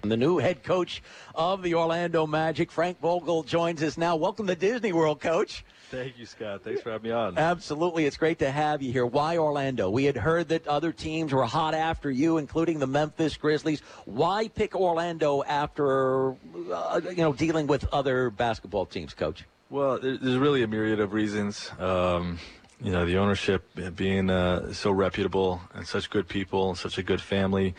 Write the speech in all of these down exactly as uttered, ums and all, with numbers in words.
The new head coach of the Orlando Magic, Frank Vogel, joins us now. Welcome to Disney World, Coach. Thank you, Scott. Thanks for having me on. Absolutely. It's great to have you here. Why Orlando? We had heard that other teams were hot after you, including the Memphis Grizzlies. Why pick Orlando after, uh, you know, dealing with other basketball teams, Coach? Well, there's really a myriad of reasons. Um, you know, the ownership being uh, so reputable and such good people, such a good family.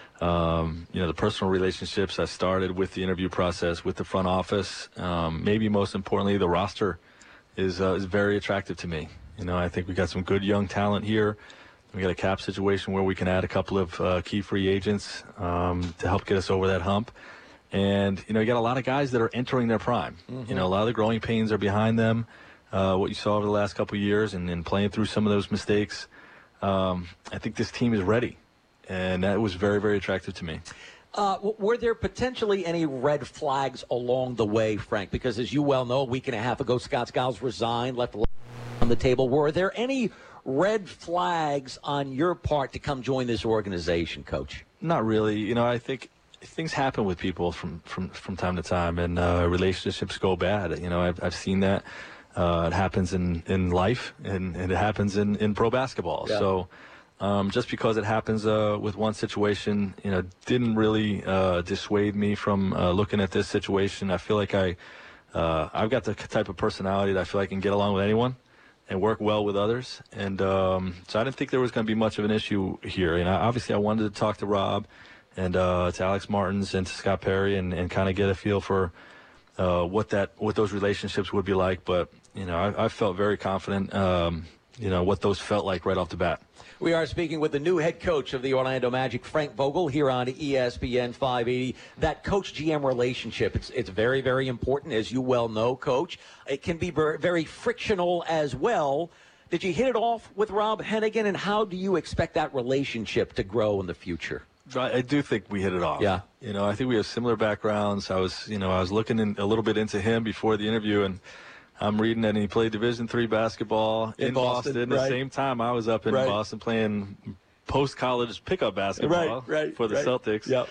Um, you know, the personal relationships I started with the interview process with the front office. Um, maybe most importantly, the roster is uh, is very attractive to me. You know, I think we got some good young talent here. We got a cap situation where we can add a couple of uh, key free agents um, to help get us over that hump. And, you know, you got a lot of guys that are entering their prime. Mm-hmm. You know, a lot of the growing pains are behind them, uh, what you saw over the last couple of years and, and playing through some of those mistakes. Um, I think this team is ready. And that was very, very attractive to me. Uh, were there potentially any red flags along the way, Frank? Because as you well know, a week and a half ago, Scott Skiles resigned, left a lot on the table. Were there any red flags on your part to come join this organization, Coach? Not really. You know, I think things happen with people from, from, from time to time, and uh, relationships go bad. You know, I've, I've seen that. Uh, it happens in, in life, and, and it happens in, in pro basketball. Yeah. So. Um, just because it happens uh, with one situation, you know, didn't really uh, dissuade me from uh, looking at this situation. I feel like I, uh, I've got the type of personality that I feel I can get along with anyone and work well with others. And um, so I didn't think there was going to be much of an issue here. And I, obviously I wanted to talk to Rob and uh, to Alex Martins and to Scott Perry and, and kind of get a feel for uh, what that what those relationships would be like. But, you know, I, I felt very confident, um, you know, what those felt like right off the bat. We are speaking with the new head coach of the Orlando Magic, Frank Vogel, here on E S P N five eighty. That coach-G M relationship, it's it's very, very important, as you well know, Coach. It can be very, very frictional as well. Did you hit it off with Rob Hennigan, and how do you expect that relationship to grow in the future? I do think we hit it off. Yeah. You know, I think we have similar backgrounds. I was, you know, I was looking in, a little bit into him before the interview, and I'm reading that he played Division three basketball in, in Boston. Boston. Right. The same time I was up in right. Boston playing post-college pickup basketball right, right, for the right. Celtics. Yep.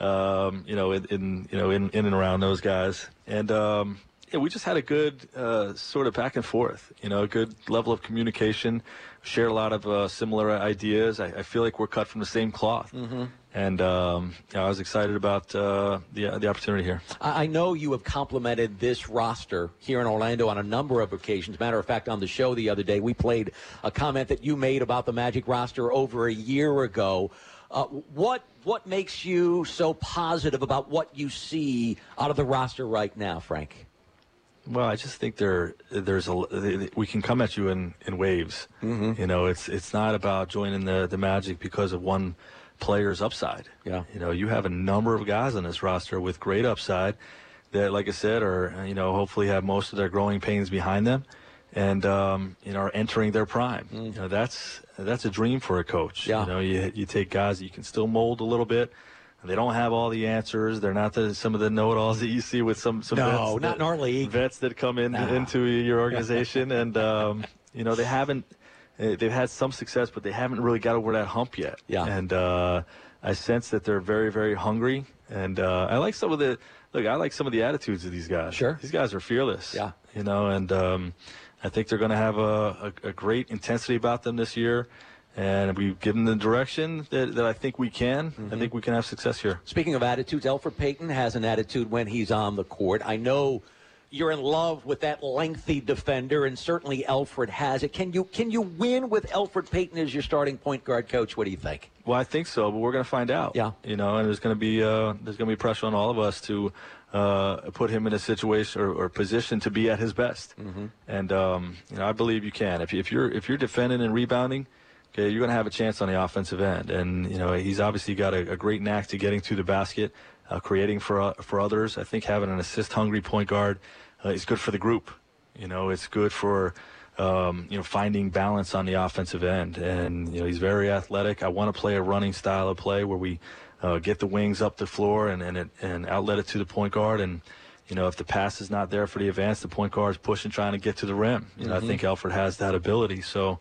Um, you know, in, in you know in, in and around those guys, and um, yeah, we just had a good uh, sort of back and forth. You know, a good level of communication. Shared a lot of uh, similar ideas. I, I feel like we're cut from the same cloth. Mm-hmm. And um, you know, I was excited about uh, the the opportunity here. I know you have complimented this roster here in Orlando on a number of occasions. Matter of fact, on the show the other day, we played a comment that you made about the Magic roster over a year ago. Uh, what what makes you so positive about what you see out of the roster right now, Frank? Well, I just think there, there's a, we can come at you in, in waves. Mm-hmm. You know, it's it's not about joining the, the Magic because of one player's upside. Yeah. You know, you have a number of guys on this roster with great upside that, like I said, are, you know, hopefully have most of their growing pains behind them and, um, you know, are entering their prime. Mm. You know, that's that's a dream for a coach. Yeah. You know, you, you take guys that you can still mold a little bit. They don't have all the answers. They're not the, some of the know-it-alls that you see with some, some no, vets not that, in our league. Vets that come in, nah. into your organization. and, um, you know, they haven't – they've had some success, but they haven't really got over that hump yet. Yeah. And uh, I sense that they're very, very hungry. And uh, I like some of the – look, I like some of the attitudes of these guys. Sure. These guys are fearless. Yeah. You know, and um, I think they're going to have a, a, a great intensity about them this year. And we've given the direction that, that I think we can. Mm-hmm. I think we can have success here. Speaking of attitudes, Elfrid Payton has an attitude when he's on the court. I know you're in love with that lengthy defender, and certainly Elfrid has it. Can you can you win with Elfrid Payton as your starting point guard, Coach? What do you think? Well, I think so, but we're going to find out. Yeah. You know, and there's going to be uh, there's going to be pressure on all of us to uh, put him in a situation or, or position to be at his best. Mm-hmm. And um, you know, I believe you can. If you, if you're if you're defending and rebounding, okay, you're going to have a chance on the offensive end. And, you know, he's obviously got a, a great knack to getting to the basket, uh, creating for uh, for others. I think having an assist-hungry point guard uh, is good for the group. You know, it's good for, um, you know, finding balance on the offensive end. And, you know, he's very athletic. I want to play a running style of play where we uh, get the wings up the floor and, and, it, and outlet it to the point guard. And, you know, if the pass is not there for the advance, the point guard is pushing, trying to get to the rim. You know, mm-hmm. I think Elfrid has that ability. So,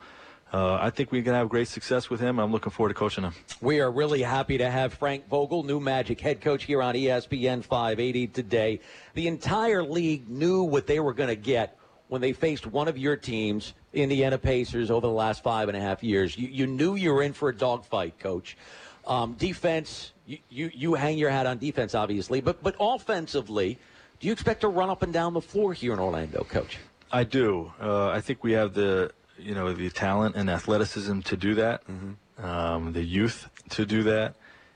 uh, I think we can have great success with him. I'm looking forward to coaching him. We are really happy to have Frank Vogel, new Magic head coach, here on E S P N five eighty today. The entire league knew what they were going to get when they faced one of your teams, Indiana Pacers, over the last five and a half years. You, you knew you were in for a dogfight, Coach. Um, defense, you, you, you hang your hat on defense, obviously, but but offensively, do you expect to run up and down the floor here in Orlando, Coach? I do. Uh, I think we have the, you know, the talent and athleticism to do that, mm-hmm. um, the youth to do that,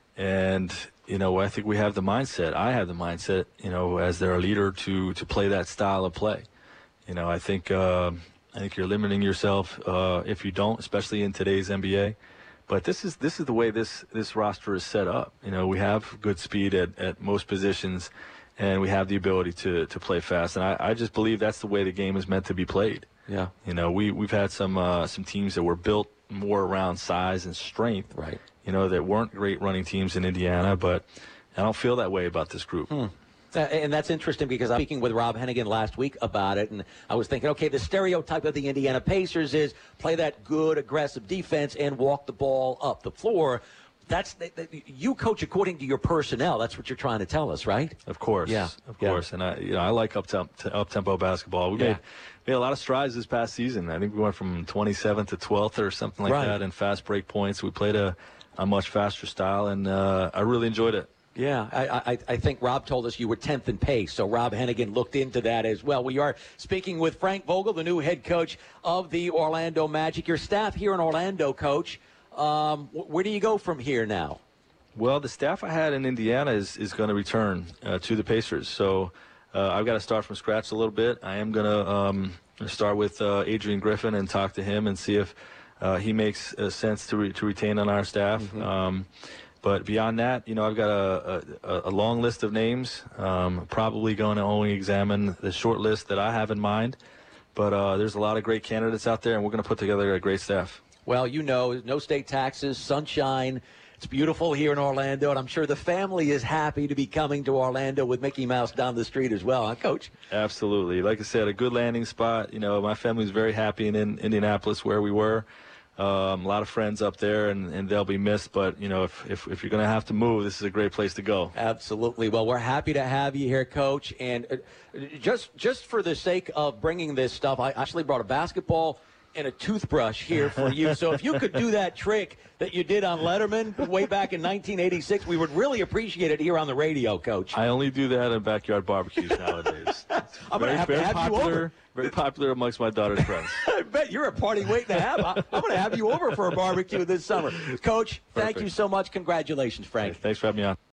and you know, I think we have the mindset. I have the mindset, you know, as their leader to to play that style of play. You know, I think uh, I think you're limiting yourself uh, if you don't, especially in today's N B A. But this is this is the way this this roster is set up. You know, we have good speed at, at most positions, and we have the ability to to play fast. And I, I just believe that's the way the game is meant to be played. Yeah. You know, we we've had some uh, some teams that were built more around size and strength. Right. You know, that weren't great running teams in Indiana, but I don't feel that way about this group. Hmm. Uh, and that's interesting because I was speaking with Rob Hennigan last week about it, and I was thinking, okay, the stereotype of the Indiana Pacers is play that good, aggressive defense and walk the ball up the floor. That's you coach according to your personnel. That's what you're trying to tell us, right? Of course, yeah, of yeah. course. And I, you know, I like up tempo, up tempo basketball. We yeah. made made a lot of strides this past season. I think we went from twenty-seventh to twelfth or something like right. that in fast break points. We played a, a much faster style, and uh, I really enjoyed it. Yeah, I, I, I think Rob told us you were tenth in pace, so Rob Hennigan looked into that as well. We are speaking with Frank Vogel, the new head coach of the Orlando Magic. Your staff here in Orlando, Coach, um, where do you go from here now? Well, the staff I had in Indiana is, is going to return uh, to the Pacers, so uh, I've got to start from scratch a little bit. I am going to um, start with uh, Adrian Griffin and talk to him and see if uh, he makes uh, sense to, re- to retain on our staff. Mm-hmm. Um, But beyond that, you know, I've got a, a, a long list of names. Um, probably going to only examine the short list that I have in mind. But uh, there's a lot of great candidates out there, and we're going to put together a great staff. Well, you know, no state taxes, sunshine. It's beautiful here in Orlando, and I'm sure the family is happy to be coming to Orlando with Mickey Mouse down the street as well, huh, Coach? Absolutely. Like I said, a good landing spot. You know, my family's very happy in, in Indianapolis where we were. Um, a lot of friends up there, and, and they'll be missed. But, you know, if, if, if you're going to have to move, this is a great place to go. Absolutely. Well, we're happy to have you here, Coach. And uh, just just for the sake of bringing this stuff, I actually brought a basketball and a toothbrush here for you. So if you could do that trick that you did on Letterman way back in nineteen eighty-six, we would really appreciate it here on the radio, Coach. I only do that in backyard barbecues nowadays. I'm going to have very to have popular, you over. Very popular amongst my daughter's friends. I bet you're a party waiting to have. I, I'm going to have you over for a barbecue this summer. Coach, thank Perfect. you so much. Congratulations, Frank. Hey, thanks for having me on.